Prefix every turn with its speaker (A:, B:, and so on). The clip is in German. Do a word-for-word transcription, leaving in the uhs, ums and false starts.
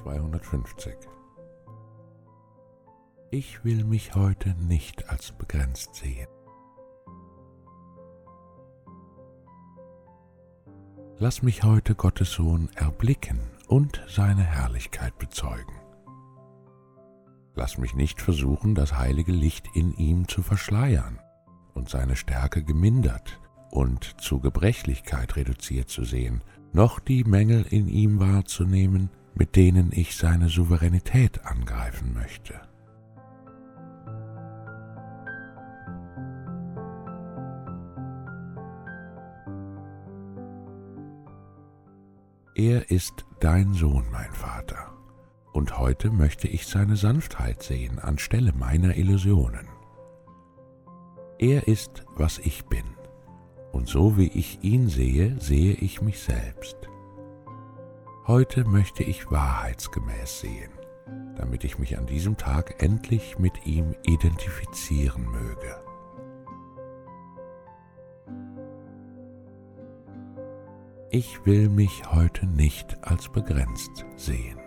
A: zweihundertfünfzig. Ich will mich heute nicht als begrenzt sehen. Lass mich heute Gottes Sohn erblicken und seine Herrlichkeit bezeugen. Lass mich nicht versuchen, das heilige Licht in ihm zu verschleiern und seine Stärke gemindert und zu Gebrechlichkeit reduziert zu sehen, noch die Mängel in ihm wahrzunehmen, mit denen ich seine Souveränität angreifen möchte. Er ist dein Sohn, mein Vater, und heute möchte ich seine Sanftheit sehen anstelle meiner Illusionen. Er ist, was ich bin, und so wie ich ihn sehe, sehe ich mich selbst. Heute möchte ich wahrheitsgemäß sehen, damit ich mich an diesem Tag endlich mit ihm identifizieren möge. Ich will mich heute nicht als begrenzt sehen.